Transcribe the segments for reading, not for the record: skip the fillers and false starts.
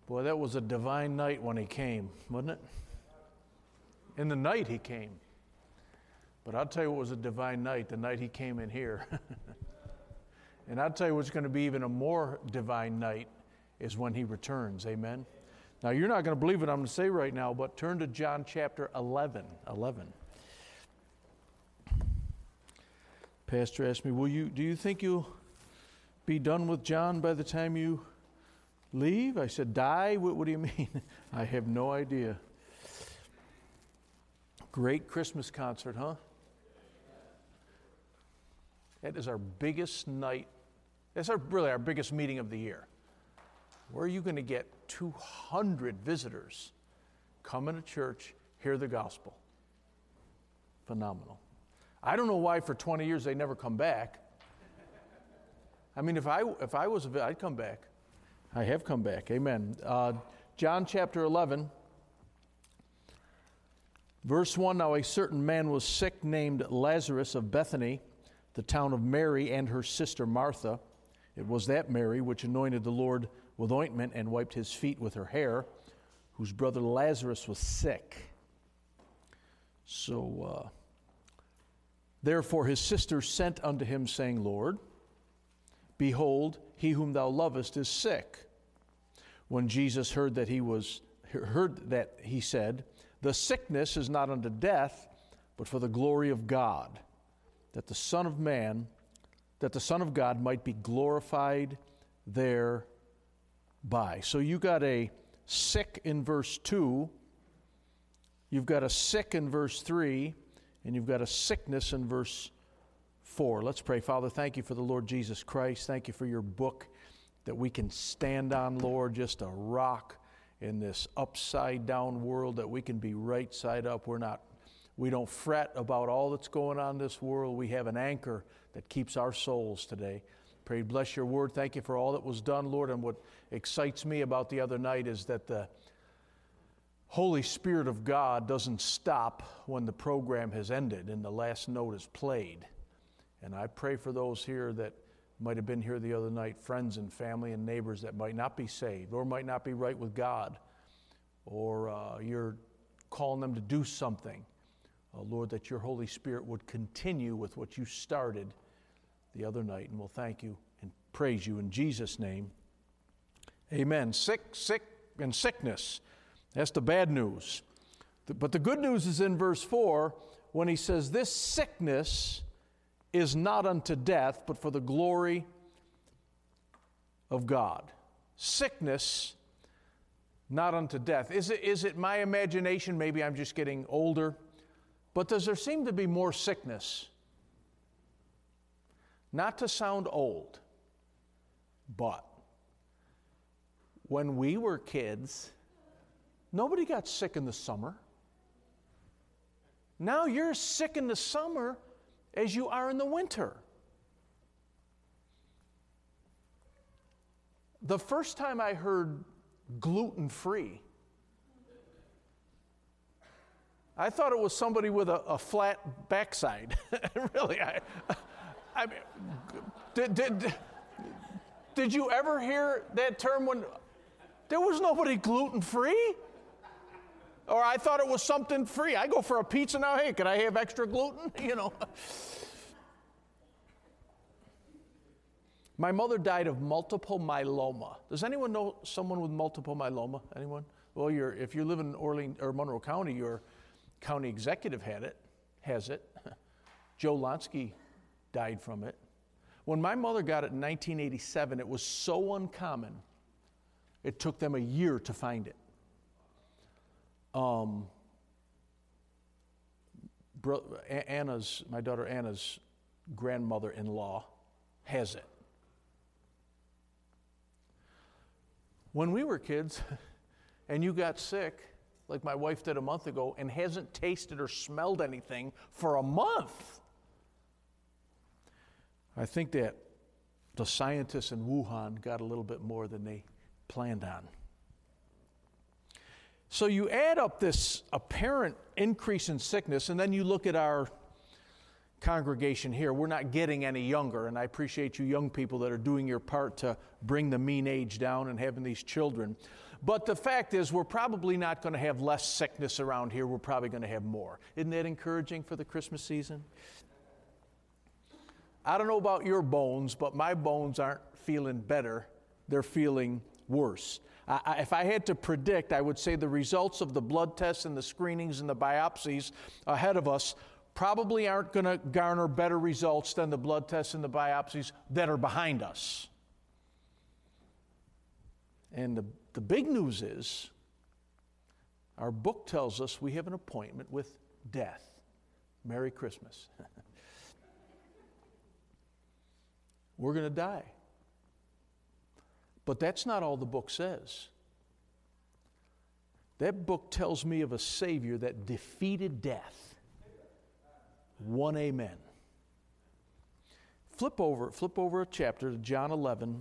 Boy, that was a divine night when he came, wasn't it? In the night he came. But I'll tell you what was a divine night, the night he came in here. And I'll tell you what's going to be even a more divine night is when he returns, amen? Now, you're not going to believe what I'm going to say right now, but turn to John chapter 11. Pastor asked me, do you think you'll be done with John by the time you leave? I said, die? What do you mean? I have no idea. Great Christmas concert, huh? That is our biggest night. That's really our biggest meeting of the year. Where are you going to get 200 visitors coming to church, hear the gospel? Phenomenal. I don't know why for 20 years they never come back. I mean, if I was, I'd come back. I have come back. Amen. John chapter 11, verse 1, now a certain man was sick named Lazarus of Bethany, the town of Mary and her sister Martha. It was that Mary which anointed the Lord with ointment and wiped his feet with her hair, whose brother Lazarus was sick. So, therefore his sister sent unto him, saying, Lord, behold, he whom thou lovest is sick. When Jesus heard that, he said, the sickness is not unto death, but for the glory of God, that the Son of God might be glorified thereby. So you got a sick in verse 2, you've got a sick in verse 3, and you've got a sickness in verse 4. Let's pray. Father, thank you for the Lord Jesus Christ. Thank you for your book that we can stand on, Lord, just a rock in this upside down world that we can be right side up. We don't fret about all that's going on in this world. We have an anchor that keeps our souls today. Pray, bless your word. Thank you for all that was done, Lord. And what excites me about the other night is that the Holy Spirit of God doesn't stop when the program has ended and the last note is played. And I pray for those here that might have been here the other night, friends and family and neighbors that might not be saved or might not be right with God, or you're calling them to do something. Lord, that your Holy Spirit would continue with what you started the other night, and we'll thank you and praise you in Jesus' name. Amen. Sick, and sickness. That's the bad news. But the good news is in verse 4 when he says, this sickness is not unto death, but for the glory of God. Sickness, not unto death. Is it my imagination? Maybe I'm just getting older. But does there seem to be more sickness? Not to sound old, but when we were kids, nobody got sick in the summer. Now you're sick in the summer as you are in the winter. The first time I heard gluten-free, I thought it was somebody with a flat backside. Really, I mean, did you ever hear that term when there was nobody gluten-free? Or I thought it was something free. I go for a pizza now. Hey, can I have extra gluten? You know. My mother died of multiple myeloma. Does anyone know someone with multiple myeloma? Anyone? Well, if you live in Orleans or Monroe County, your county executive has it. Joe Lonsky died from it. When my mother got it in 1987, it was so uncommon, it took them a year to find it. My daughter Anna's grandmother-in-law has it. When we were kids and you got sick, like my wife did a month ago, and hasn't tasted or smelled anything for a month, I think that the scientists in Wuhan got a little bit more than they planned on. So you add up this apparent increase in sickness, and then you look at our congregation here, we're not getting any younger, and I appreciate you young people that are doing your part to bring the mean age down and having these children. But the fact is, we're probably not going to have less sickness around here. We're probably going to have more. Isn't that encouraging for the Christmas season? I don't know about your bones, but my bones aren't feeling better. They're feeling worse. If I had to predict, I would say the results of the blood tests and the screenings and the biopsies ahead of us probably aren't going to garner better results than the blood tests and the biopsies that are behind us. And the big news is, our book tells us we have an appointment with death. Merry Christmas. We're going to die. But that's not all the book says. That book tells me of a Savior that defeated death. One amen. Flip over a chapter to John 11.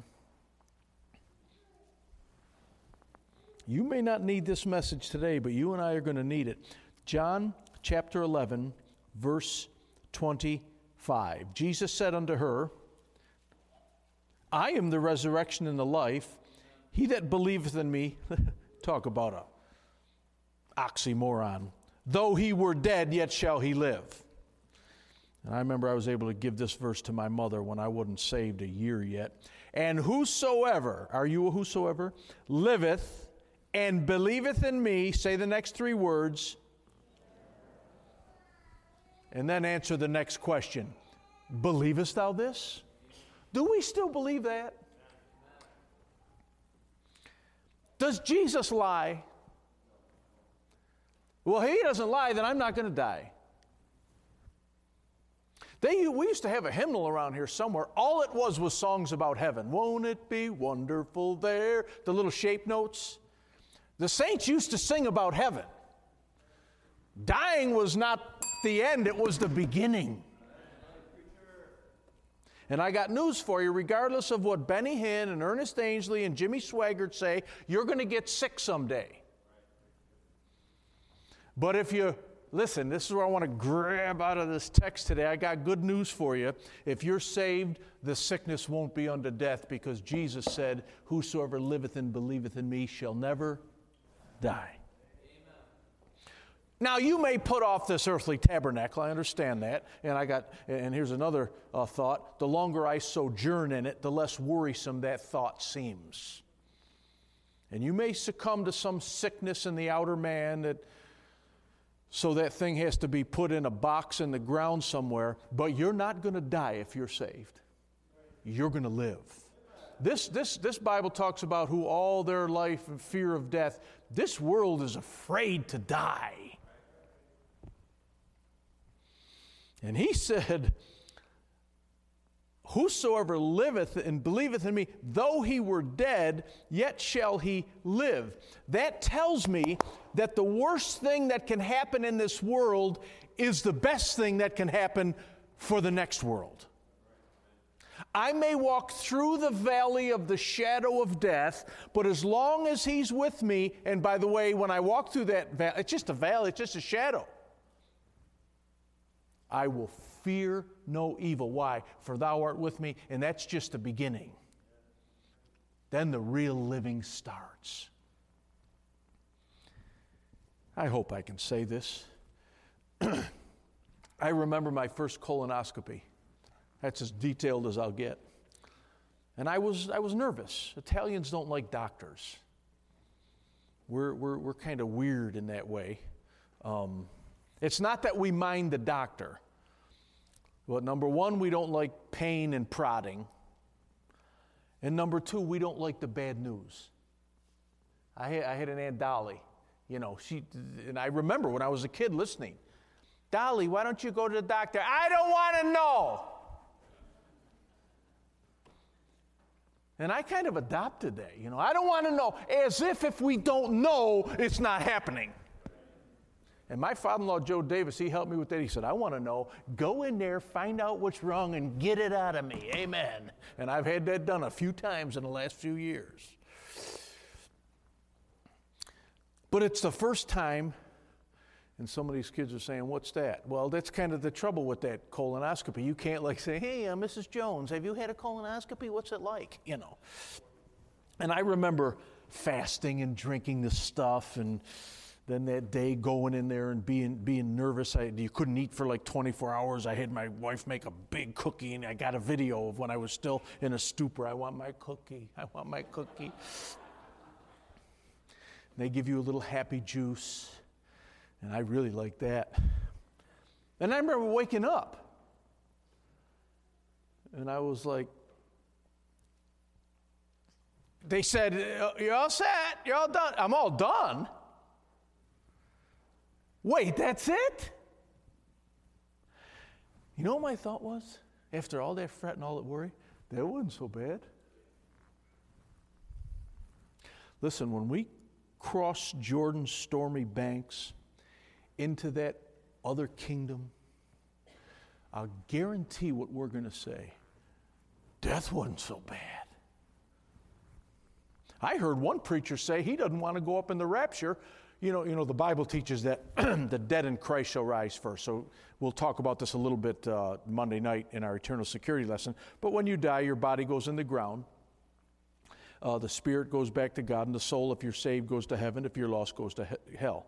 You may not need this message today, but you and I are going to need it. John chapter 11, verse 25. Jesus said unto her, I am the resurrection and the life. He that believeth in me, talk about a oxymoron. Though he were dead, yet shall he live. And I remember I was able to give this verse to my mother when I wasn't saved a year yet. And whosoever, are you a whosoever, liveth and believeth in me, say the next three words, and then answer the next question. Believest thou this? Do we still believe that? Does Jesus lie? Well, he doesn't lie, then I'm not going to die. We used to have a hymnal around here somewhere. All it was songs about heaven. Won't it be wonderful there? The little shape notes. The saints used to sing about heaven. Dying was not the end, it was the beginning. And I got news for you, regardless of what Benny Hinn and Ernest Ainsley and Jimmy Swaggart say, you're going to get sick someday. But if you, listen, this is where I want to grab out of this text today. I got good news for you. If you're saved, the sickness won't be unto death, because Jesus said, whosoever liveth and believeth in me shall never die. Now, you may put off this earthly tabernacle. I understand that. And here's another thought. The longer I sojourn in it, the less worrisome that thought seems. And you may succumb to some sickness in the outer man, so that thing has to be put in a box in the ground somewhere. But you're not going to die if you're saved. You're going to live. This Bible talks about who all their life and fear of death. This world is afraid to die. And he said, whosoever liveth and believeth in me, though he were dead, yet shall he live. That tells me that the worst thing that can happen in this world is the best thing that can happen for the next world. I may walk through the valley of the shadow of death, but as long as he's with me, and by the way, when I walk through that valley, it's just a valley, it's just a shadow. I will fear no evil. Why? For thou art with me, and that's just the beginning. Then the real living starts. I hope I can say this. I remember my first colonoscopy. That's as detailed as I'll get. And I was nervous. Italians don't like doctors. We're kind of weird in that way. It's not that we mind the doctor. But number one, we don't like pain and prodding. And number two, we don't like the bad news. I had an Aunt Dolly. And I remember when I was a kid listening. Dolly, why don't you go to the doctor? I don't want to know. And I kind of adopted that. I don't want to know. As if we don't know, it's not happening. And my father-in-law, Joe Davis, he helped me with that. He said, I want to know. Go in there, find out what's wrong, and get it out of me. Amen. And I've had that done a few times in the last few years. But it's the first time And some of these kids are saying, what's that? Well, that's kind of the trouble with that colonoscopy. You can't like say, hey, Mrs. Jones, have you had a colonoscopy? What's it like? You know. And I remember fasting and drinking this stuff, and then that day going in there and being nervous. You couldn't eat for like 24 hours. I had my wife make a big cookie, and I got a video of when I was still in a stupor. I want my cookie. I want my cookie. And they give you a little happy juice. And I really like that. And I remember waking up. And I was like, they said, you're all set, you're all done. I'm all done. Wait, that's it? You know what my thought was? After all that fret and all that worry, that wasn't so bad. Listen, when we cross Jordan's stormy banks into that other kingdom, I'll guarantee what we're going to say. Death wasn't so bad. I heard one preacher say he doesn't want to go up in the rapture. You know, the Bible teaches that the dead in Christ shall rise first. So we'll talk about this a little bit Monday night in our eternal security lesson. But when you die, your body goes in the ground. The spirit goes back to God, and the soul, if you're saved, goes to heaven. If you're lost, goes to hell.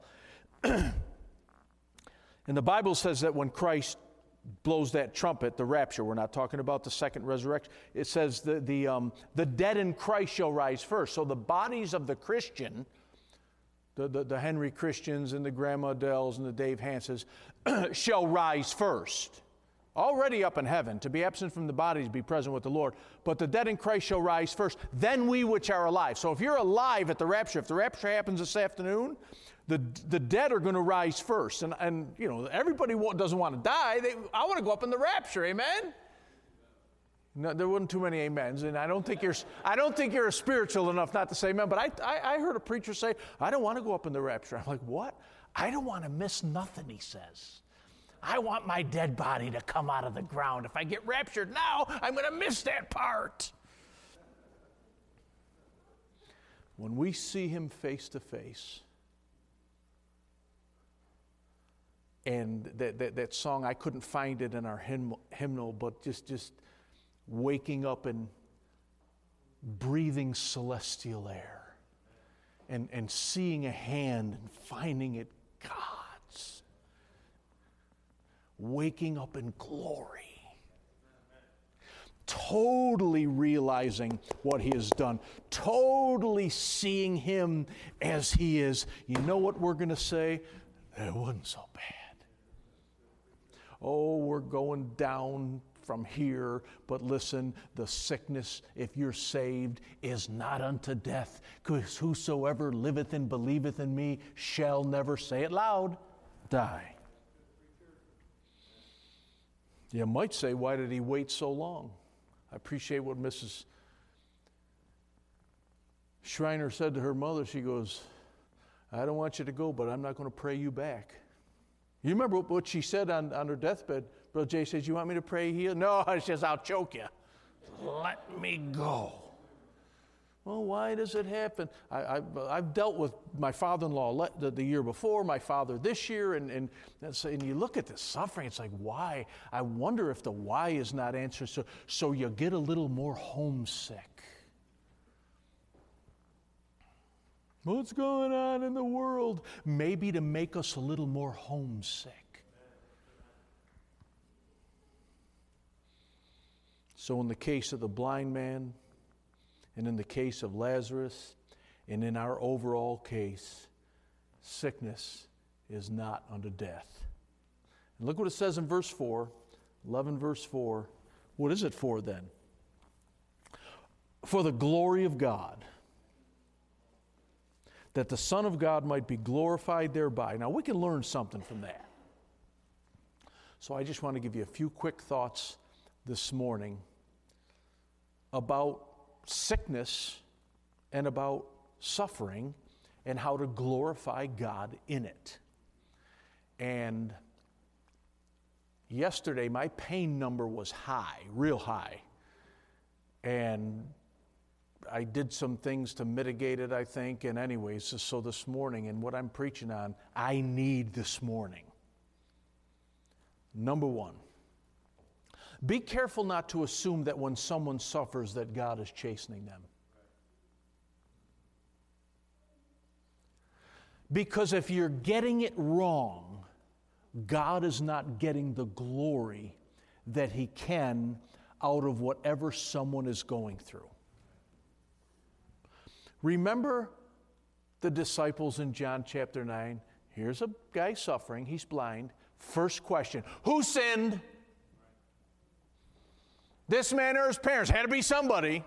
And the Bible says that when Christ blows that trumpet, the rapture, we're not talking about the second resurrection, it says the dead in Christ shall rise first. So the bodies of the Christian, the Henry Christians and the Grandma Dells and the Dave Hanses, shall rise first. Already up in heaven, to be absent from the bodies, be present with the Lord. But the dead in Christ shall rise first, then we which are alive. So if you're alive at the rapture, if the rapture happens this afternoon, the dead are going to rise first. And you know, everybody doesn't want to die. I want to go up in the rapture, amen? No, there wasn't too many amens, and I don't think you're spiritual enough not to say amen. But I heard a preacher say, I don't want to go up in the rapture. I'm like, what? I don't want to miss nothing, he says. I want my dead body to come out of the ground. If I get raptured now, I'm going to miss that part. When we see him face to face, and that song, I couldn't find it in our hymnal, but just waking up and breathing celestial air and seeing a hand and finding it God's. Waking up in glory. Totally realizing what he has done. Totally seeing him as he is. You know what we're going to say? It wasn't so bad. Oh, we're going down from here, but listen, the sickness, if you're saved, is not unto death, because whosoever liveth and believeth in me shall never, say it loud, die. You might say, why did he wait so long? I appreciate what Mrs. Schreiner said to her mother. She goes, I don't want you to go, but I'm not going to pray you back. You remember what she said on her deathbed? Brother Jay says, you want me to pray heal? No, she says, I'll choke you. Let me go. Well, why does it happen? I've dealt with my father-in-law the year before, my father this year, and you look at the suffering, it's like, why? I wonder if the why is not answered, so you get a little more homesick. What's going on in the world? Maybe to make us a little more homesick. So in the case of the blind man, and in the case of Lazarus, and in our overall case, sickness is not unto death. And look what it says in verse 4, 11 verse 4. What is it for then? For the glory of God, that the Son of God might be glorified thereby. Now we can learn something from that. So I just want to give you a few quick thoughts this morning about sickness and about suffering and how to glorify God in it. And yesterday my pain number was high, real high. And I did some things to mitigate it, I think. And anyways, so this morning, and what I'm preaching on, I need this morning. Number one, be careful not to assume that when someone suffers that God is chastening them. Because if you're getting it wrong, God is not getting the glory that He can out of whatever someone is going through. Remember the disciples in John chapter 9? Here's a guy suffering, he's blind. First question, who sinned? This man or his parents? Had to be somebody.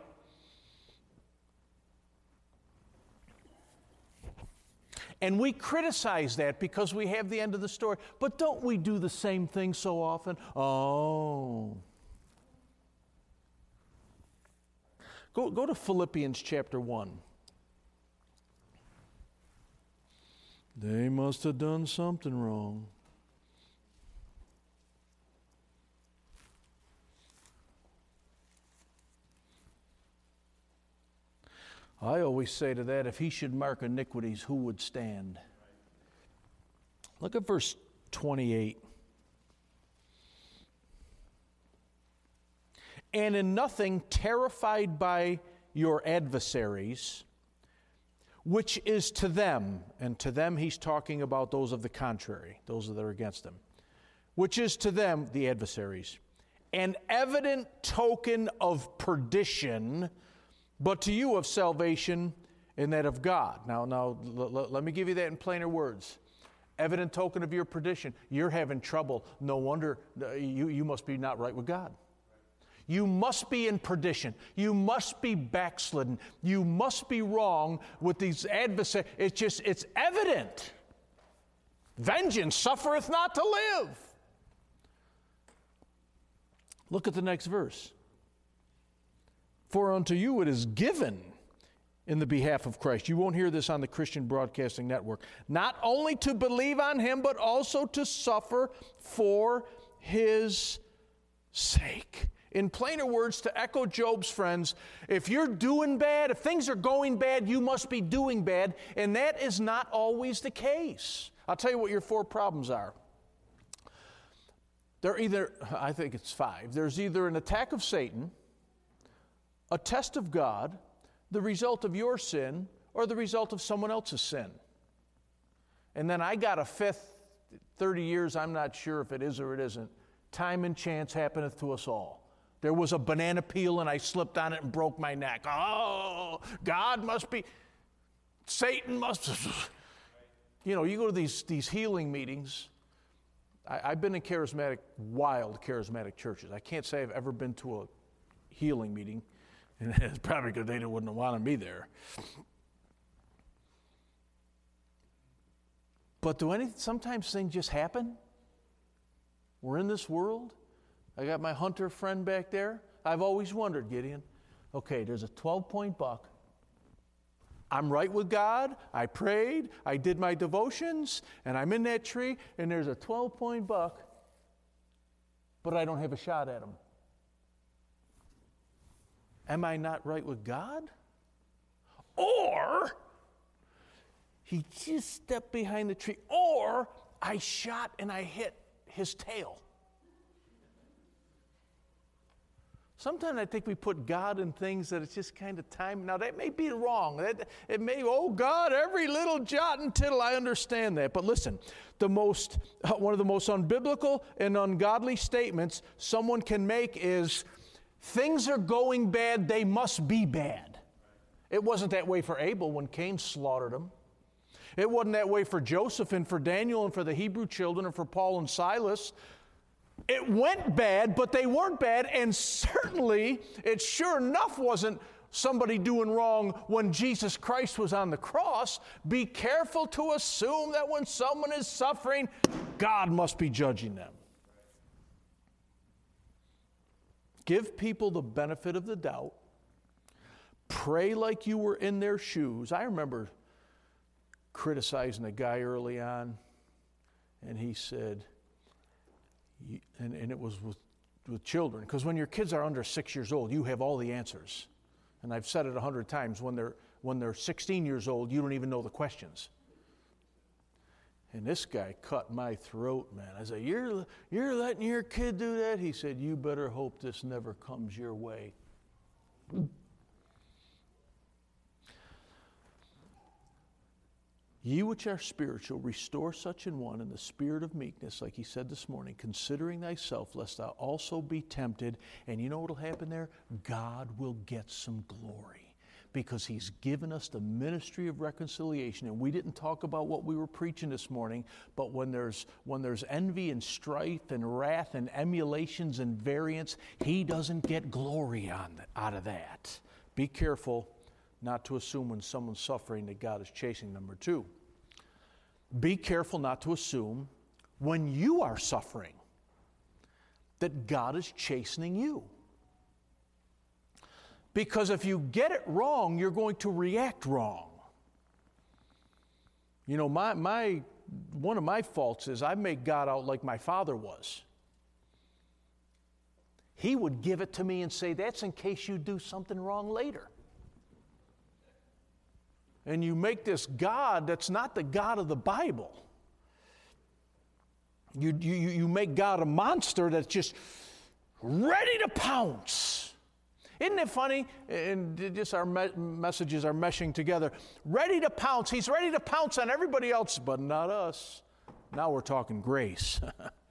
And we criticize that because we have the end of the story. But don't we do the same thing so often? Oh. Go to Philippians chapter 1. They must have done something wrong. I always say to that, if He should mark iniquities, who would stand? Look at verse 28. And in nothing terrified by your adversaries, which is to them, and to them he's talking about those of the contrary, those that are against them, which is to them, the adversaries, an evident token of perdition, but to you of salvation and that of God. Now, let me give you that in plainer words. Evident token of your perdition. You're having trouble. No wonder you must be not right with God. You must be in perdition. You must be backslidden. You must be wrong with these adversaries. It's evident. Vengeance suffereth not to live. Look at the next verse. For unto you it is given in the behalf of Christ. You won't hear this on the Christian Broadcasting Network. Not only to believe on Him, but also to suffer for His sake. In plainer words, to echo Job's friends, if you're doing bad, if things are going bad, you must be doing bad, and that is not always the case. I'll tell you what your 4 problems are. They're either, I think it's 5. There's either an attack of Satan, a test of God, the result of your sin, or the result of someone else's sin. And then I got a 5th, 30 years, I'm not sure if it is or it isn't. Time and chance happeneth to us all. There was a banana peel and I slipped on it and broke my neck. Oh, God must be, Satan must. You know, you go to these healing meetings. I've been in wild charismatic churches. I can't say I've ever been to a healing meeting. And it's probably because they wouldn't have wanted me there. But sometimes things just happen? We're in this world. I got my hunter friend back there. I've always wondered, Gideon, okay, there's a 12-point buck. I'm right with God. I prayed. I did my devotions. And I'm in that tree. And there's a 12-point buck. But I don't have a shot at him. Am I not right with God? Or he just stepped behind the tree. Or I shot and I hit his tail. Sometimes I think we put God in things that it's just kind of time. Now, that may be wrong. It may, oh, God, every little jot and tittle, I understand that. But listen, one of the most unbiblical and ungodly statements someone can make is, things are going bad, they must be bad. It wasn't that way for Abel when Cain slaughtered him. It wasn't that way for Joseph and for Daniel and for the Hebrew children and for Paul and Silas. It went bad, but they weren't bad, and certainly it sure enough wasn't somebody doing wrong when Jesus Christ was on the cross. Be careful to assume that when someone is suffering, God must be judging them. Give people the benefit of the doubt. Pray like you were in their shoes. I remember criticizing a guy early on, and he said, and it was with children, because when your kids are under 6 years old, you have all the answers. And I've said it 100 times, when they're 16 years old, you don't even know the questions. And this guy cut my throat, man. I said, you're letting your kid do that? He said, you better hope this never comes your way. Ye which are spiritual, restore such an one in the spirit of meekness, like he said this morning, considering thyself, lest thou also be tempted. And you know what will happen there? God will get some glory, because he's given us the ministry of reconciliation. And we didn't talk about what we were preaching this morning, but when there's envy and strife and wrath and emulations and variance, he doesn't get glory out of that. Be careful not to assume when someone's suffering that God is chasing. Number two, be careful not to assume when you are suffering that God is chastening you. Because if you get it wrong, you're going to react wrong. You know, one of my faults is I make God out like my father was. He would give it to me and say, that's in case you do something wrong later. And you make this God that's not the God of the Bible. You make God a monster that's just ready to pounce. Isn't it funny? And just our messages are meshing together. Ready to pounce. He's ready to pounce on everybody else, but not us. Now we're talking grace.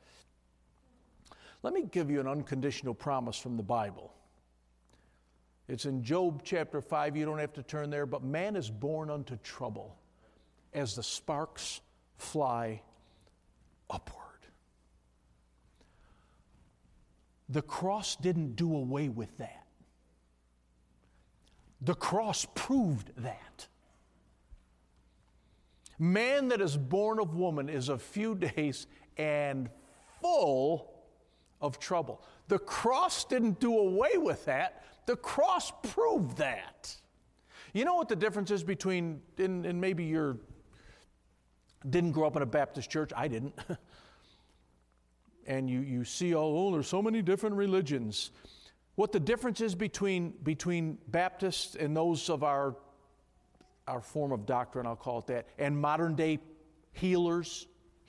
Let me give you an unconditional promise from the Bible. It's in Job chapter 5. You don't have to turn there. But man is born unto trouble as the sparks fly upward. The cross didn't do away with that. The cross proved that. Man that is born of woman is a few days and full of trouble. The cross didn't do away with that. The cross proved that. You know what the difference is between, and maybe you didn't grow up in a Baptist church, I didn't. And you see, there's so many different religions. What the difference is between Baptists and those of our form of doctrine, I'll call it that, and modern day healers.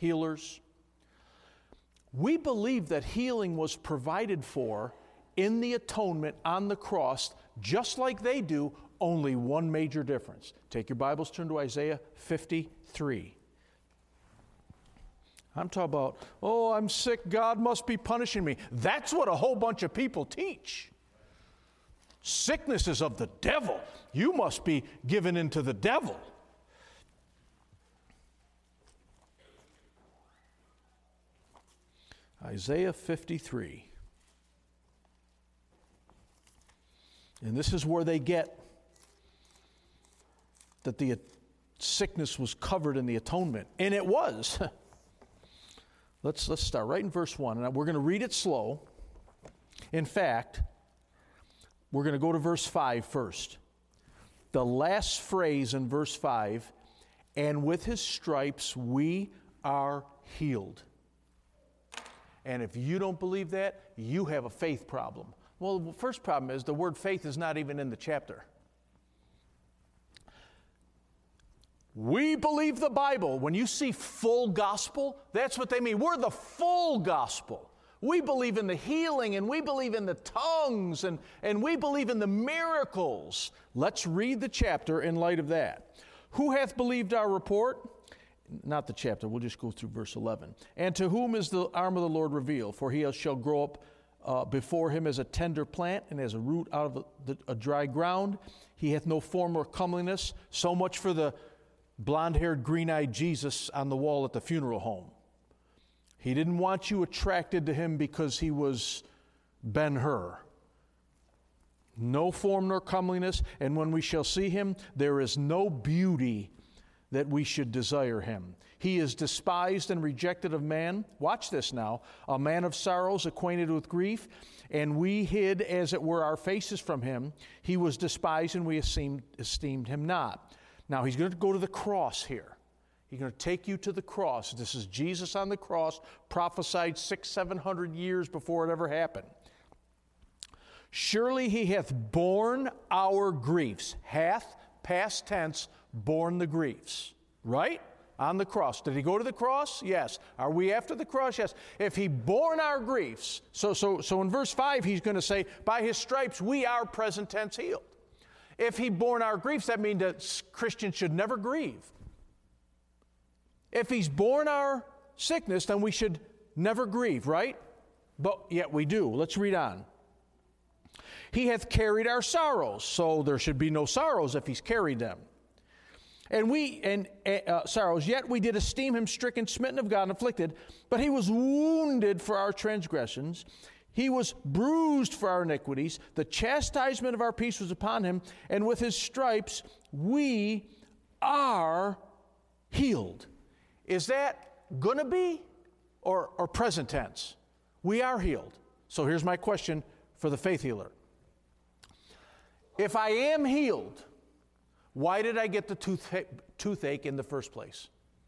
We believe that healing was provided for in the atonement on the cross, just like they do, only one major difference. Take your Bibles, turn to Isaiah 53. I'm talking about, I'm sick, God must be punishing me. That's what a whole bunch of people teach. Sickness is of the devil. You must be given into the devil. Isaiah 53. And this is where they get that the sickness was covered in the atonement. And it was. Let's start right in verse 1. And we're going to read it slow. In fact, we're going to go to verse 5 first. The last phrase in verse 5, and with his stripes we are healed. And if you don't believe that, you have a faith problem. Well, the first problem is the word faith is not even in the chapter. We believe the Bible. When you see full gospel, that's what they mean. We're the full gospel. We believe in the healing, and we believe in the tongues, and we believe in the miracles. Let's read the chapter in light of that. Who hath believed our report? Not the chapter, we'll just go through verse 11. And to whom is the arm of the Lord revealed? For he shall grow up before him as a tender plant, and as a root out of a dry ground. He hath no form or comeliness. So much for the blonde-haired, green-eyed Jesus on the wall at the funeral home. He didn't want you attracted to him because he was Ben-Hur. No form nor comeliness, and when we shall see him, there is no beauty that we should desire him. He is despised and rejected of man. Watch this now. A man of sorrows, acquainted with grief, and we hid, as it were, our faces from him. He was despised, and we esteemed him not. Now, he's going to go to the cross here. He's going to take you to the cross. This is Jesus on the cross, prophesied 600-700 years before it ever happened. Surely he hath borne our griefs. Hath, past tense, borne the griefs. Right? On the cross. Did he go to the cross? Yes. Are we after the cross? Yes. If he borne our griefs, so in verse 5 he's going to say, by his stripes we are present tense healed. If he borne our griefs, that means that Christians should never grieve. If he's borne our sickness, then we should never grieve, right? But yet we do. Let's read on. He hath carried our sorrows, so there should be no sorrows if he's carried them. Sorrows, yet we did esteem him stricken, smitten of God, and afflicted. But he was wounded for our transgressions. He was bruised for our iniquities. The chastisement of our peace was upon him, and with his stripes we are healed. Is that going to be or present tense? We are healed. So here's my question for the faith healer. If I am healed, why did I get the toothache in the first place?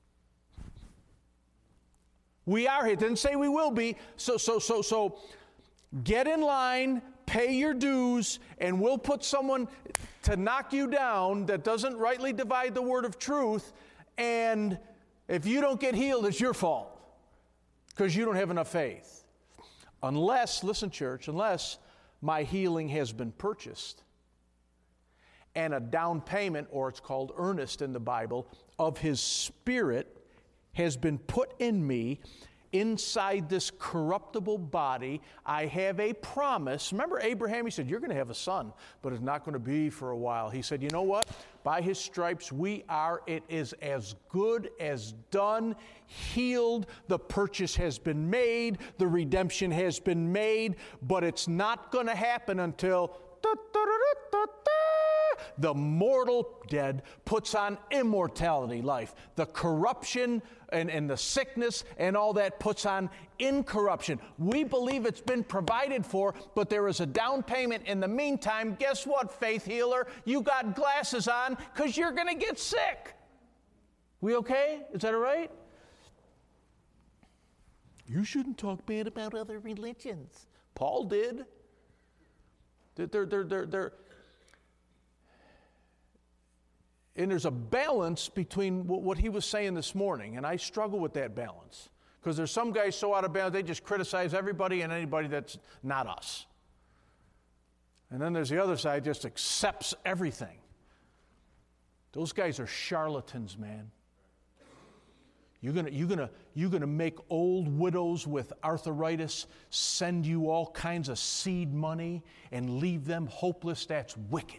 We are here. It didn't say we will be. So get in line, pay your dues, and we'll put someone to knock you down that doesn't rightly divide the word of truth. And if you don't get healed, it's your fault because you don't have enough faith. Unless, listen, church, unless my healing has been purchased. And a down payment, or it's called earnest in the Bible, of his Spirit has been put in me inside this corruptible body. I have a promise. Remember Abraham, he said, you're going to have a son, but it's not going to be for a while. He said, you know what? By his stripes we are. It is as good as done, healed. The purchase has been made. The redemption has been made, but it's not going to happen until the mortal dead puts on immortality, life. The corruption and the sickness and all that puts on incorruption. We believe it's been provided for, but there is a down payment in the meantime. Guess what, faith healer? You got glasses on because you're going to get sick. We okay? Is that all right? You shouldn't talk bad about other religions. Paul did. And there's a balance between what he was saying this morning, and I struggle with that balance. Because there's some guys so out of balance, they just criticize everybody and anybody that's not us. And then there's the other side, just accepts everything. Those guys are charlatans, man. You're gonna make old widows with arthritis send you all kinds of seed money and leave them hopeless. That's wicked.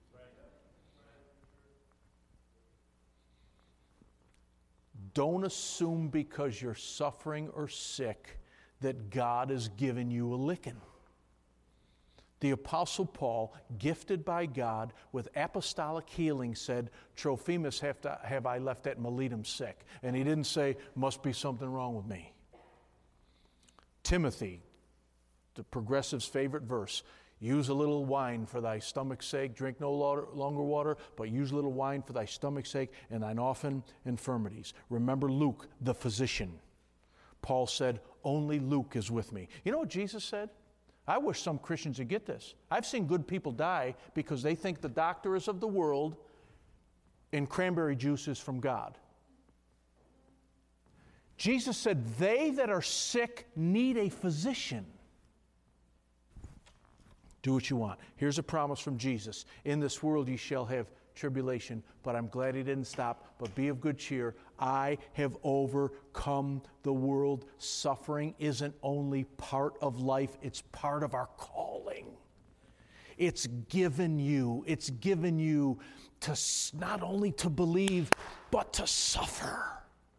Don't assume because you're suffering or sick that God has given you a licking. The Apostle Paul, gifted by God with apostolic healing, said, Trophimus have I left at Miletum sick. And he didn't say, must be something wrong with me. Timothy, the progressive's favorite verse, use a little wine for thy stomach's sake, drink no longer water, but use a little wine for thy stomach's sake and thine often infirmities. Remember Luke, the physician. Paul said, only Luke is with me. You know what Jesus said? I wish some Christians would get this. I've seen good people die because they think the doctor is of the world and cranberry juice is from God. Jesus said, they that are sick need a physician. Do what you want. Here's a promise from Jesus. In this world ye shall have tribulation, but I'm glad he didn't stop. But be of good cheer. I have overcome the world. Suffering isn't only part of life, it's part of our calling. It's given you to not only to believe, but to suffer.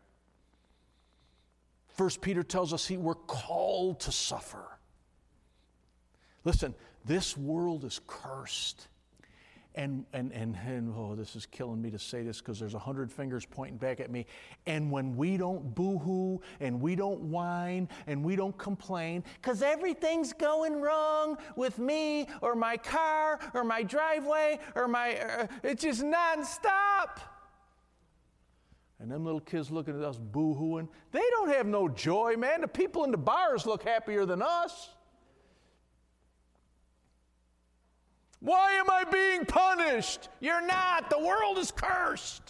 1 Peter tells us we're called to suffer. Listen, this world is cursed. And this is killing me to say this because there's 100 fingers pointing back at me. And when we don't boo-hoo and we don't whine and we don't complain because everything's going wrong with me or my car or my driveway or it's just nonstop. And them little kids looking at us boo-hooing, they don't have no joy, man. The people in the bars look happier than us. Why am I being punished? You're not. The world is cursed.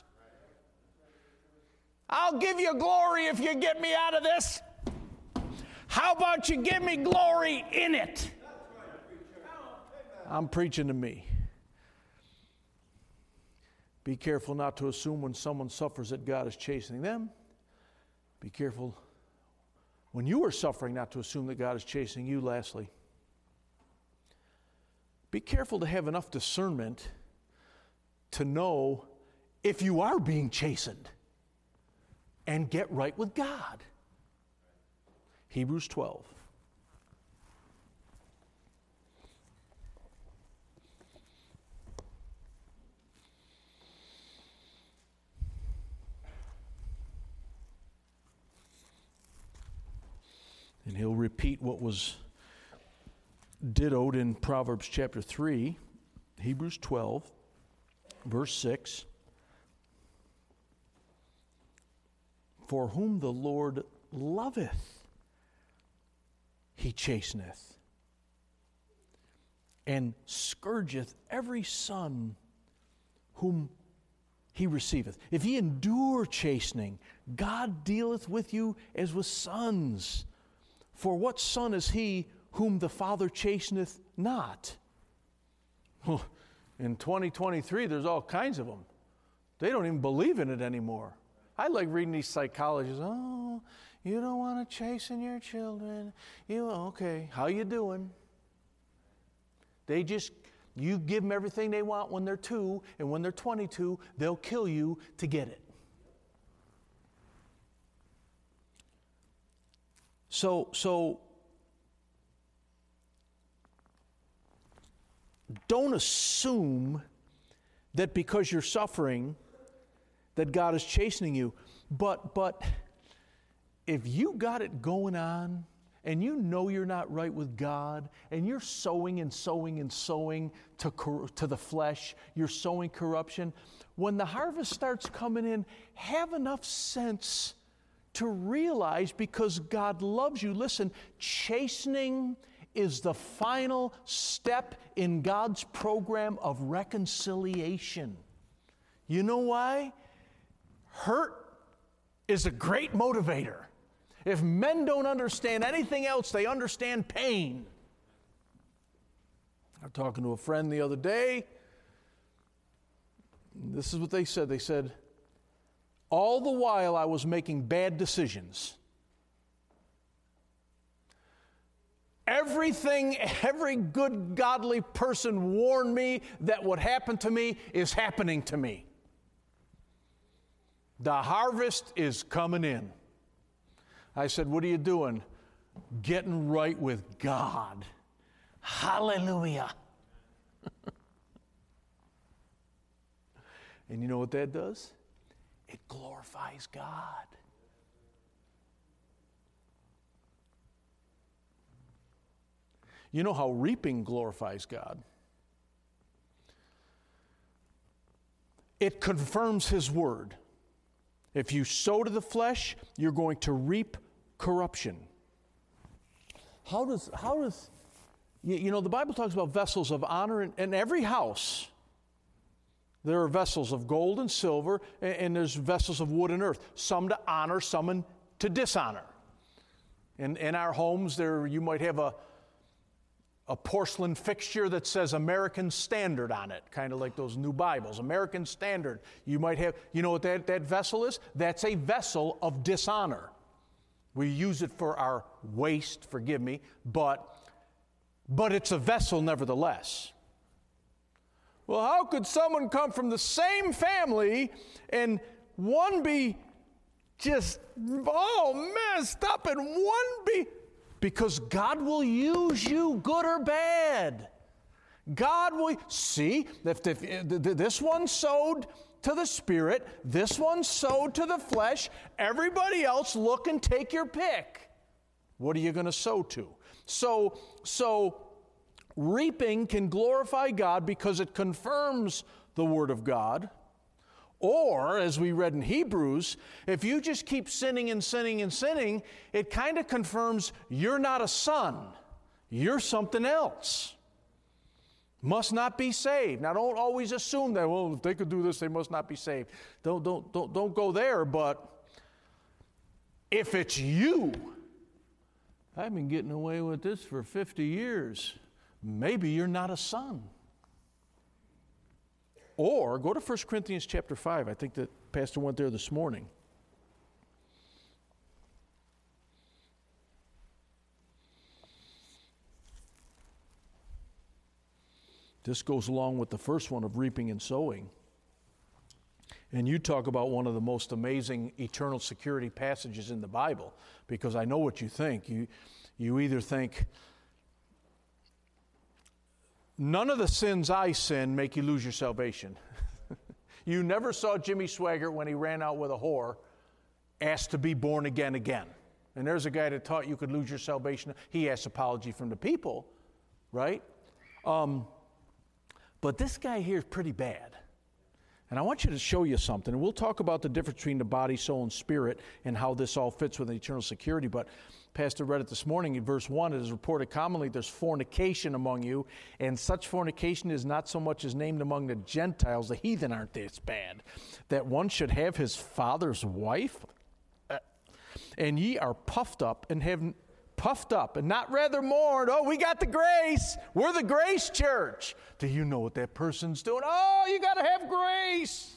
I'll give you glory if you get me out of this. How about you give me glory in it? I'm preaching to me. Be careful not to assume when someone suffers that God is chastening them. Be careful when you are suffering not to assume that God is chastening you. Lastly, be careful to have enough discernment to know if you are being chastened and get right with God. Hebrews 12. And he'll repeat what was dittoed in Proverbs chapter 3, Hebrews 12, verse 6. For whom the Lord loveth, he chasteneth, and scourgeth every son whom he receiveth. If ye endure chastening, God dealeth with you as with sons. For what son is he whom the Father chasteneth not? Well, in 2023, there's all kinds of them. They don't even believe in it anymore. I like reading these psychologists. Oh, you don't want to chasten your children. Okay, how you doing? You give them everything they want when they're 2, and when they're 22, they'll kill you to get it. So don't assume that because you're suffering that God is chastening you. But if you got it going on and you know you're not right with God and you're sowing and sowing and sowing to the flesh, you're sowing corruption, when the harvest starts coming in, have enough sense to realize, because God loves you. Listen, chastening is the final step in God's program of reconciliation. You know why? Hurt is a great motivator. If men don't understand anything else, they understand pain. I was talking to a friend the other day. This is what they said. They said, all the while I was making bad decisions, every good godly person warned me that what happened to me is happening to me. The harvest is coming in. I said, what are you doing? Getting right with God. Hallelujah. And you know what that does? It glorifies God. You know how reaping glorifies God? It confirms His word. If you sow to the flesh, you're going to reap corruption. How does the Bible talks about vessels of honor in every house. There are vessels of gold and silver, and there's vessels of wood and earth, some to honor, some to dishonor. In our homes, you might have a porcelain fixture that says American Standard on it, kind of like those new Bibles, American Standard. You might have, you know what that vessel is? That's a vessel of dishonor. We use it for our waste, forgive me, but it's a vessel nevertheless. Well, how could someone come from the same family and one be just all messed up and one be... Because God will use you, good or bad. God will... See, if this one sowed to the Spirit, this one sowed to the flesh, everybody else look and take your pick. What are you going to sow to? So reaping can glorify God because it confirms the Word of God. Or, as we read in Hebrews, if you just keep sinning and sinning and sinning, it kind of confirms you're not a son. You're something else. must not be saved. Now, don't always assume that, well, if they could do this, they must not be saved. Don't go there, but if it's you, I've been getting away with this for 50 years. Maybe you're not a son. Or go to 1 Corinthians chapter 5. I think that Pastor went there this morning. This goes along with the first one of reaping and sowing. And you talk about one of the most amazing eternal security passages in the Bible, because I know what you think. You either think, none of the sins I sin make you lose your salvation. You never saw Jimmy Swaggart, when he ran out with a whore, ask to be born again. And there's a guy that taught you could lose your salvation. He asked apology from the people, right? But this guy here is pretty bad. And I want you to show you something. And we'll talk about the difference between the body, soul, and spirit and how this all fits with eternal security. But Pastor read it this morning in verse 1. It is reported commonly there's fornication among you, and such fornication is not so much as named among the Gentiles. The heathen aren't this bad, that one should have his father's wife. And ye are puffed up and not rather mourned. Oh, we got the grace. We're the grace church. Do you know what that person's doing? Oh, you got to have grace.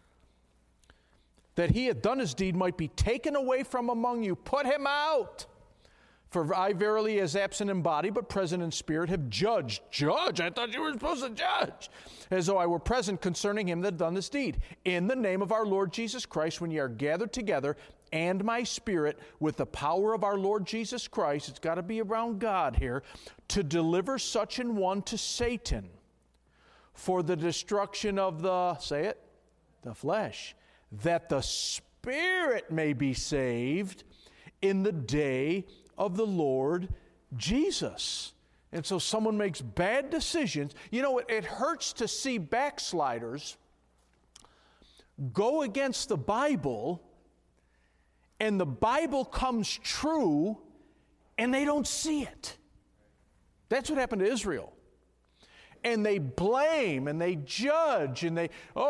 That he hath done his deed might be taken away from among you. Put him out. For I verily, as absent in body, but present in spirit, have judged. Judge? I thought you were supposed to judge. As though I were present concerning him that had done this deed. In the name of our Lord Jesus Christ, when ye are gathered together, and my spirit, with the power of our Lord Jesus Christ, it's got to be around God here, to deliver such an one to Satan for the destruction of the, say it, the flesh, that the spirit may be saved in the day of the Lord Jesus. And so someone makes bad decisions. You know, it hurts to see backsliders go against the Bible, and the Bible comes true, and they don't see it. That's what happened to Israel. And they blame, and they judge, and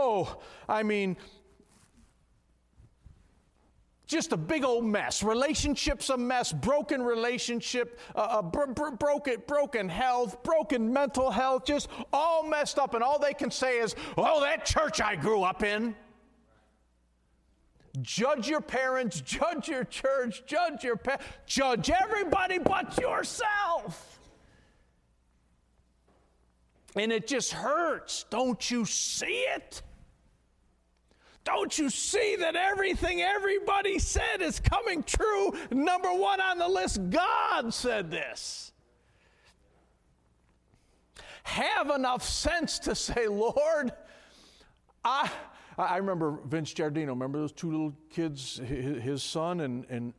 just a big old mess. Relationships a mess, broken relationship, broken health, broken mental health, just all messed up, and all they can say is, oh, that church I grew up in. Judge your parents, judge your church, judge everybody but yourself. And it just hurts. Don't you see it? Don't you see that everything everybody said is coming true? Number one on the list, God said this. Have enough sense to say, Lord, I remember Vince Giardino. Remember those two little kids, his son and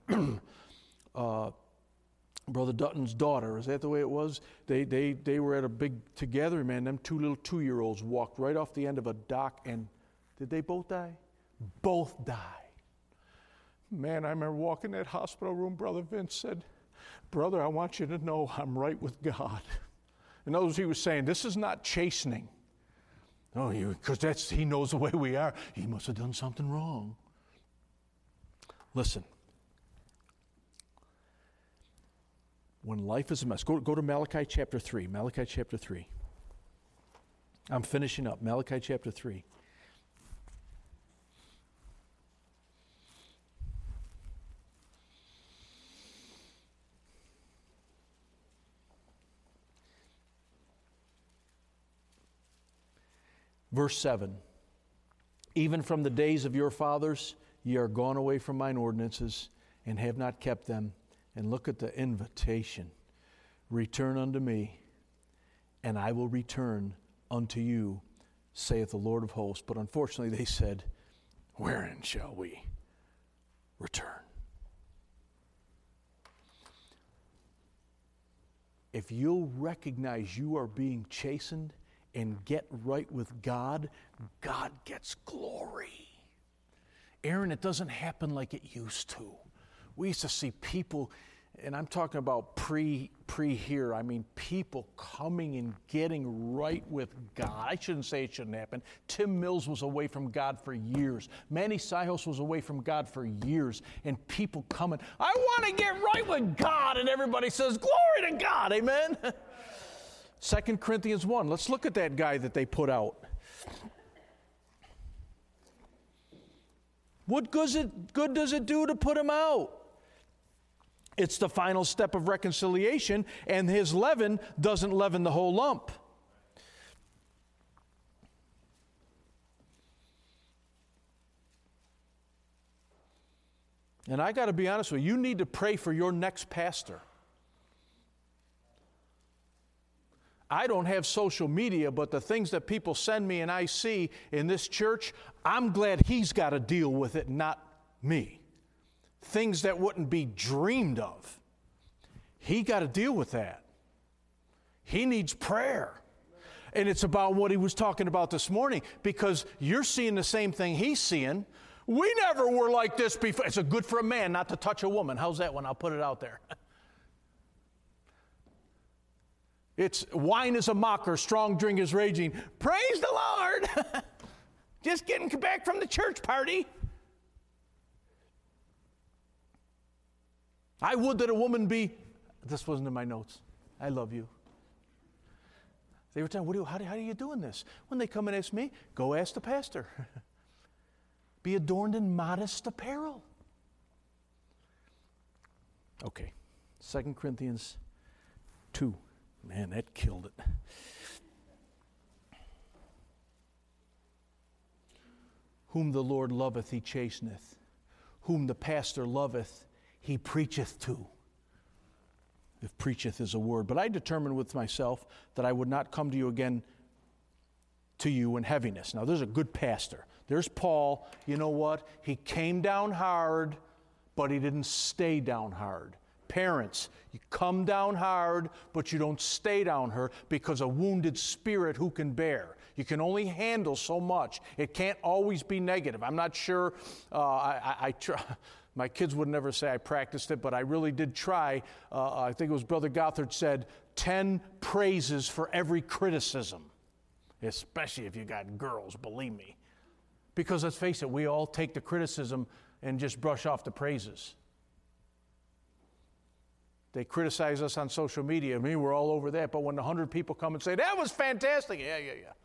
Brother Dutton's daughter? Is that the way it was? They were at a big together, man. Them two little 2-year-olds walked right off the end of a dock, and did they both die? Both died. Man, I remember walking that hospital room. Brother Vince said, brother, I want you to know I'm right with God. In other words, he was saying, this is not chastening. No, because he knows the way we are. He must have done something wrong. Listen. When life is a mess, go to Malachi chapter 3. Malachi chapter 3. I'm finishing up. Malachi chapter 3. Verse 7, even from the days of your fathers, ye are gone away from mine ordinances, and have not kept them. And look at the invitation. Return unto me, and I will return unto you, saith the Lord of hosts. But unfortunately they said, wherein shall we return? If you'll recognize you are being chastened, and get right with God, God gets glory. Aaron, it doesn't happen like it used to. We used to see people and I'm talking about pre here, I mean people coming and getting right with God. I shouldn't say it shouldn't happen. Tim Mills was away from God for years. Manny Sihos was away from God for years. And people coming, I want to get right with God. And everybody says, glory to God, amen? 2 Corinthians 1, let's look at that guy that they put out. What good does it do to put him out? It's the final step of reconciliation, and his leaven doesn't leaven the whole lump. And I got to be honest with you, you need to pray for your next pastor. I don't have social media, but the things that people send me and I see in this church, I'm glad he's got to deal with it, not me. Things that wouldn't be dreamed of. He got to deal with that. He needs prayer. And it's about what he was talking about this morning, because you're seeing the same thing he's seeing. We never were like this before. It's a good for a man not to touch a woman. How's that one? I'll put it out there. It's wine is a mocker, strong drink is raging. Praise the Lord. Just getting back from the church party. I would that a woman be, this wasn't in my notes. I love you. They were telling, how are you doing this? When they come and ask me, go ask the pastor. Be adorned in modest apparel. Okay, 2 Corinthians 2. Man, that killed it. Whom the Lord loveth, he chasteneth. Whom the pastor loveth, he preacheth to. If preacheth is a word. But I determined with myself that I would not come to you again to you in heaviness. Now, there's a good pastor. There's Paul. You know what? He came down hard, but he didn't stay down hard. Parents, you come down hard, but you don't stay down hard, because a wounded spirit who can bear? You can only handle so much. It can't always be negative. I'm not sure. I try. My kids would never say I practiced it, but I really did try. I think it was Brother Gothard said, 10 praises for every criticism, especially if you got girls, believe me. Because let's face it, we all take the criticism and just brush off the praises. They criticize us on social media. I mean, we're all over that. But when 100 people come and say, that was fantastic. Yeah.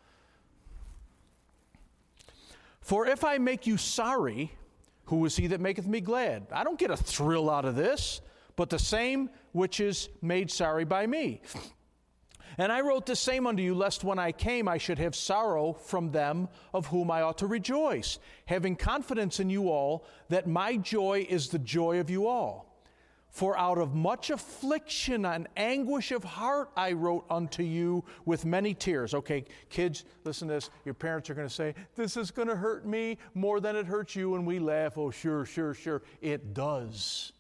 For if I make you sorry, who is he that maketh me glad? I don't get a thrill out of this, but the same which is made sorry by me. And I wrote the same unto you, lest when I came I should have sorrow from them of whom I ought to rejoice, having confidence in you all, that my joy is the joy of you all. For out of much affliction and anguish of heart I wrote unto you with many tears. Okay, kids, listen to this. Your parents are going to say, this is going to hurt me more than it hurts you. And we laugh, oh, sure. It does.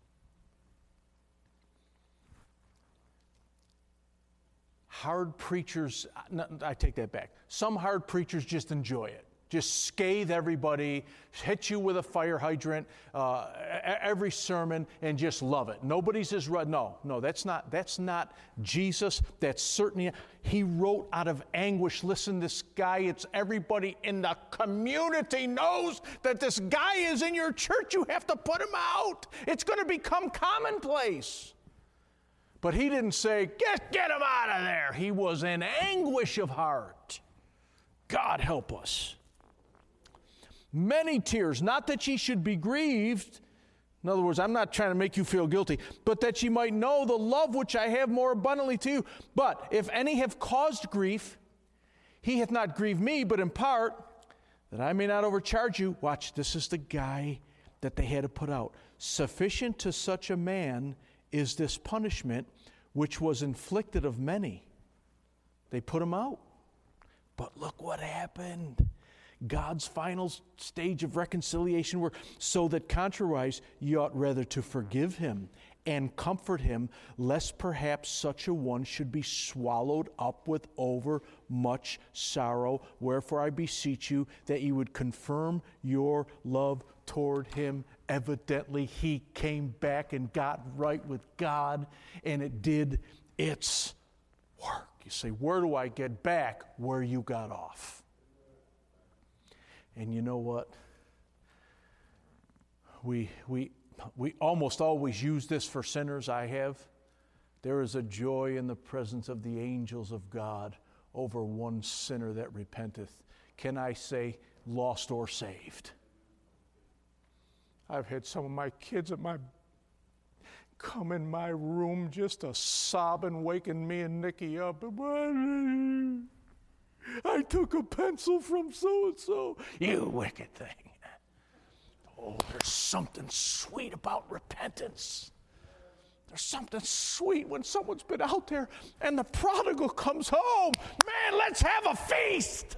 Hard preachers, I take that back. Some hard preachers just enjoy it. Just scathe everybody, hit you with a fire hydrant, every sermon, and just love it. Nobody's as right. No, that's not Jesus. That's certainly, he wrote out of anguish. Listen, this guy, it's everybody in the community knows that this guy is in your church. You have to put him out. It's going to become commonplace. But he didn't say, get him out of there. He was in anguish of heart. God help us. Many tears, not that ye should be grieved. In other words, I'm not trying to make you feel guilty, but that ye might know the love which I have more abundantly to you. But if any have caused grief, he hath not grieved me, but in part, that I may not overcharge you. Watch, this is the guy that they had to put out. Sufficient to such a man is this punishment which was inflicted of many. They put him out. But look what happened. God's final stage of reconciliation were so that contrariwise ye ought rather to forgive him and comfort him, lest perhaps such a one should be swallowed up with over much sorrow. Wherefore I beseech you that you would confirm your love toward him. Evidently, he came back and got right with God, and it did its work. You say, where do I get back? Where you got off. And you know what? We almost always use this for sinners. I have. There is a joy in the presence of the angels of God over one sinner that repenteth. Can I say lost or saved? I've had some of my kids come in my room just a sobbing, waking me and Nikki up. I took a pencil from so-and-so. You wicked thing. Oh, there's something sweet about repentance. There's something sweet when someone's been out there and the prodigal comes home. Man, let's have a feast.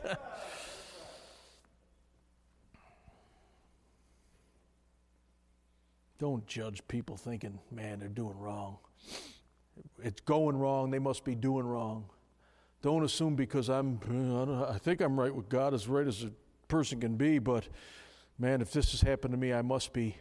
Don't judge people thinking, man, they're doing wrong. It's going wrong, they must be doing wrong. Don't assume because I think I'm right with God, as right as a person can be, but man, if this has happened to me, I must be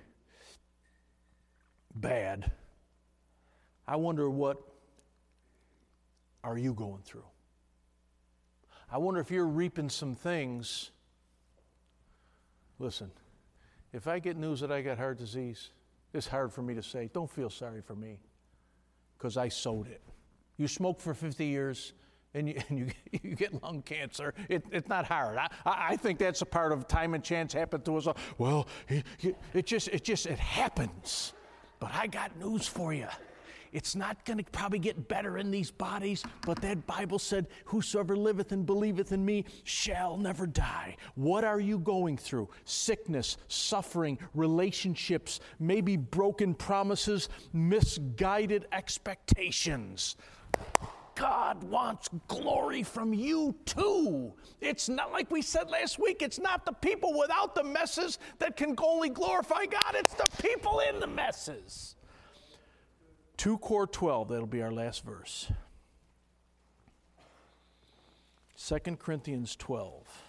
bad. I wonder, what are you going through? I wonder if you're reaping some things. Listen, if I get news that I got heart disease, it's hard for me to say, don't feel sorry for me, because I sowed it. You smoke for 50 years, and you get lung cancer. It's not hard. I think that's a part of time and chance happened to us all. Well, it just happens. But I got news for you. It's not going to probably get better in these bodies, but that Bible said, whosoever liveth and believeth in me shall never die. What are you going through? Sickness, suffering, relationships, maybe broken promises, misguided expectations. God wants glory from you too. It's not like we said last week, it's not the people without the messes that can only glorify God, it's the people in the messes. 2 Cor 12, that'll be our last verse. 2 Corinthians 12.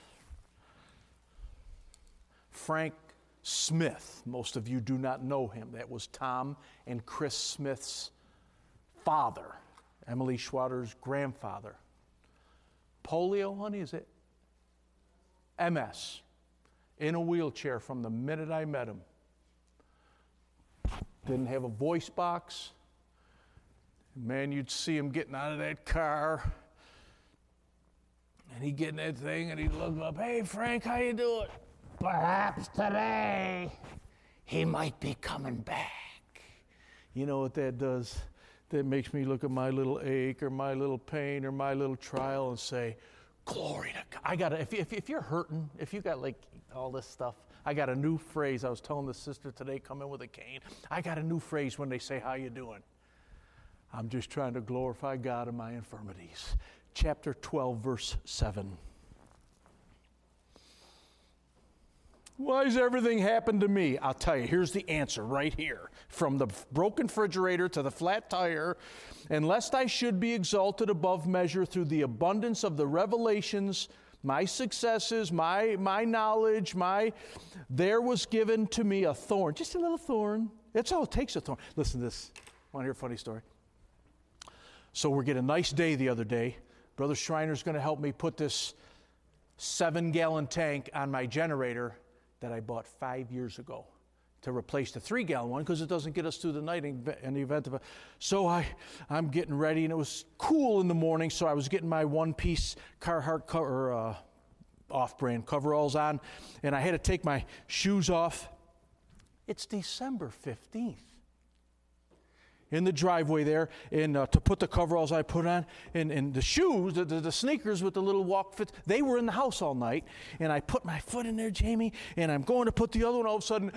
Frank Smith, most of you do not know him. That was Tom and Chris Smith's father. Emily Schwader's grandfather. Polio, honey, is it? MS. In a wheelchair from the minute I met him. Didn't have a voice box. Man, you'd see him getting out of that car. And he'd get in that thing and he'd look up, hey, Frank, how you doing? Perhaps today he might be coming back. You know what that does? That makes me look at my little ache or my little pain or my little trial and say, glory to God. If you're hurting, if you got like all this stuff, I got a new phrase. I was telling the sister today, come in with a cane. I got a new phrase when they say, how you doing? I'm just trying to glorify God in my infirmities. Chapter 12, verse 7. Why has everything happened to me? I'll tell you, here's the answer right here. From the broken refrigerator to the flat tire, and lest I should be exalted above measure through the abundance of the revelations, my successes, my knowledge, there was given to me a thorn, just a little thorn. That's all it takes, a thorn. Listen to this. Want to hear a funny story? So we're getting a nice day the other day. Brother Schreiner's going to help me put this 7-gallon tank on my generator that I bought 5 years ago to replace the 3-gallon one because it doesn't get us through the night in the event of a... So I'm getting ready, and it was cool in the morning, so I was getting my one-piece Carhartt cover, off-brand coveralls on, and I had to take my shoes off. It's December 15th. In the driveway there, and to put the coveralls I put on, and the shoes, the sneakers with the little walk fits, they were in the house all night, and I put my foot in there, Jamie, and I'm going to put the other one, all of a sudden,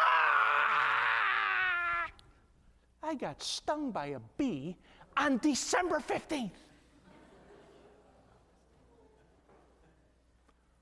I got stung by a bee on December 15th.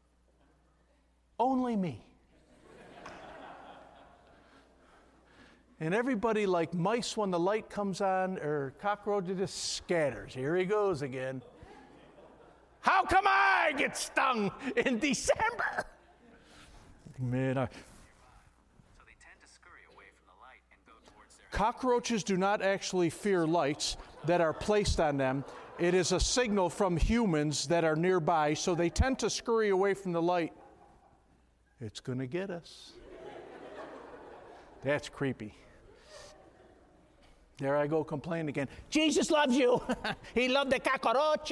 Only me. And everybody, like mice when the light comes on, or cockroaches, just scatters. Here he goes again. How come I get stung in December? Man, So they tend to scurry away from the light and go towards their... Cockroaches do not actually fear lights that are placed on them. It is a signal from humans that are nearby, so they tend to scurry away from the light. It's going to get us. That's creepy. There I go complaining again. Jesus loves you. He loved the cockroach.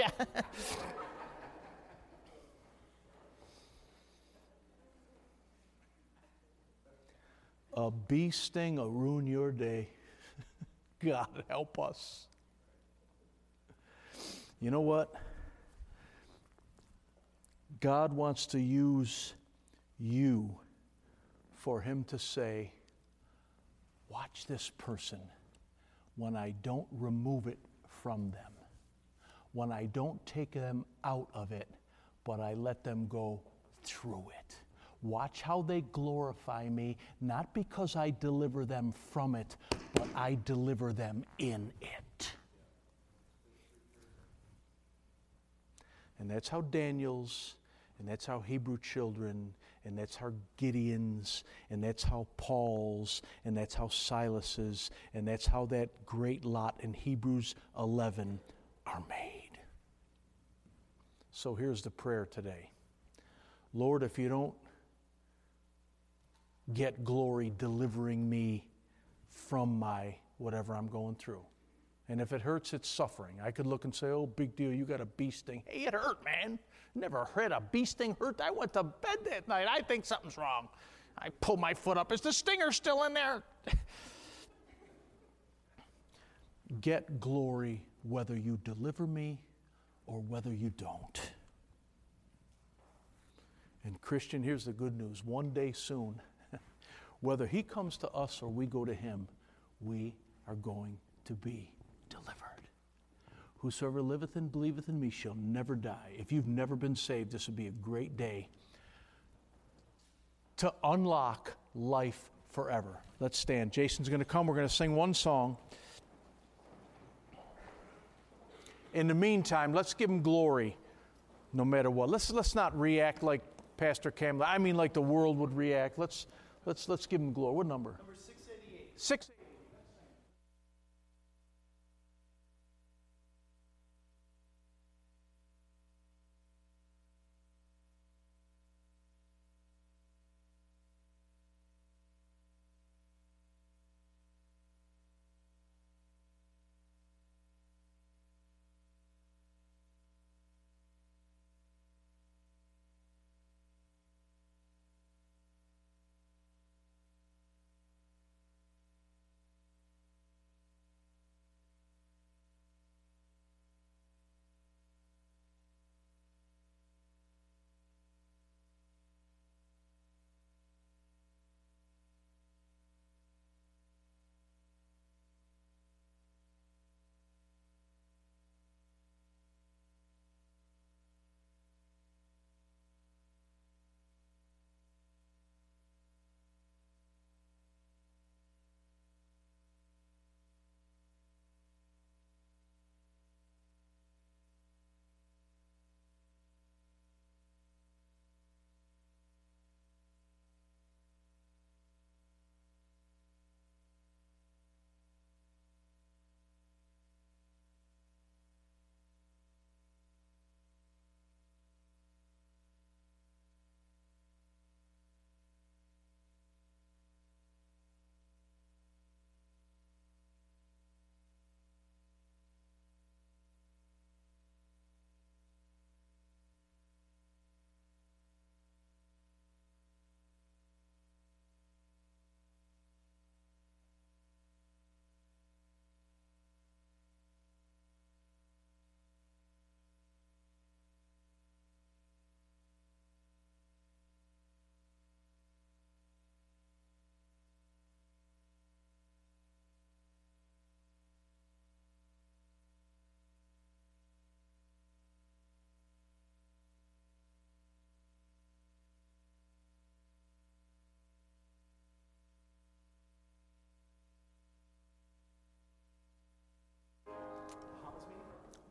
A bee sting will ruin your day. God help us. You know what? God wants to use you for him to say, watch this person when I don't remove it from them, when I don't take them out of it, but I let them go through it. Watch how they glorify me, not because I deliver them from it, but I deliver them in it. And that's how Daniel's, and that's how Hebrew children, and that's how Gideon's, and that's how Paul's, and that's how Silas's, and that's how that great lot in Hebrews 11 are made. So here's the prayer today. Lord, if you don't get glory delivering me from my whatever I'm going through, and if it hurts, it's suffering. I could look and say, oh, big deal, you got a bee sting. Hey, it hurt, man. Never had a bee sting hurt. I went to bed that night. I think something's wrong. I pull my foot up. Is the stinger still in there? Get glory whether you deliver me or whether you don't. And Christian, here's the good news. One day soon, whether he comes to us or we go to him, we are going to be delivered. Whosoever liveth and believeth in me shall never die. If you've never been saved, this would be a great day to unlock life forever. Let's stand. Jason's going to come. We're going to sing one song. In the meantime, let's give him glory no matter what. Let's not react like Pastor Campbell. I mean like the world would react. Let's give him glory. What number? Number 688. 688.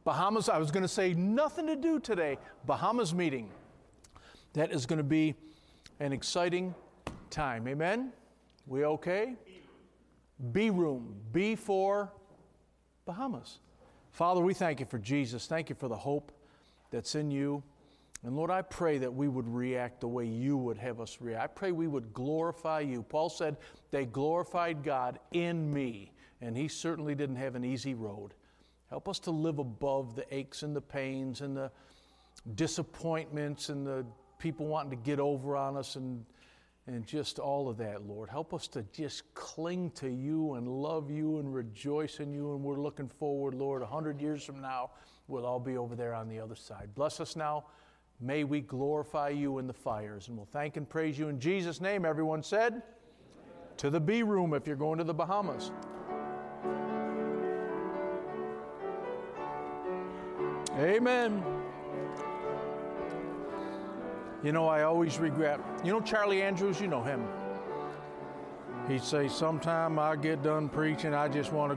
Bahamas, I was going to say nothing to do today. Bahamas meeting. That is going to be an exciting time. Amen? We okay? B room. B for Bahamas. Father, we thank you for Jesus. Thank you for the hope that's in you. And Lord, I pray that we would react the way you would have us react. I pray we would glorify you. Paul said they glorified God in me, and he certainly didn't have an easy road. Help us to live above the aches and the pains and the disappointments and the people wanting to get over on us and just all of that, Lord. Help us to just cling to you and love you and rejoice in you. And we're looking forward, Lord, 100 years from now, we'll all be over there on the other side. Bless us now. May we glorify you in the fires. And we'll thank and praise you in Jesus' name. Everyone said, amen. To the B room if you're going to the Bahamas. Amen. You know, I always regret, you know Charlie Andrews, you know him. He'd say, sometime I get done preaching, I just want to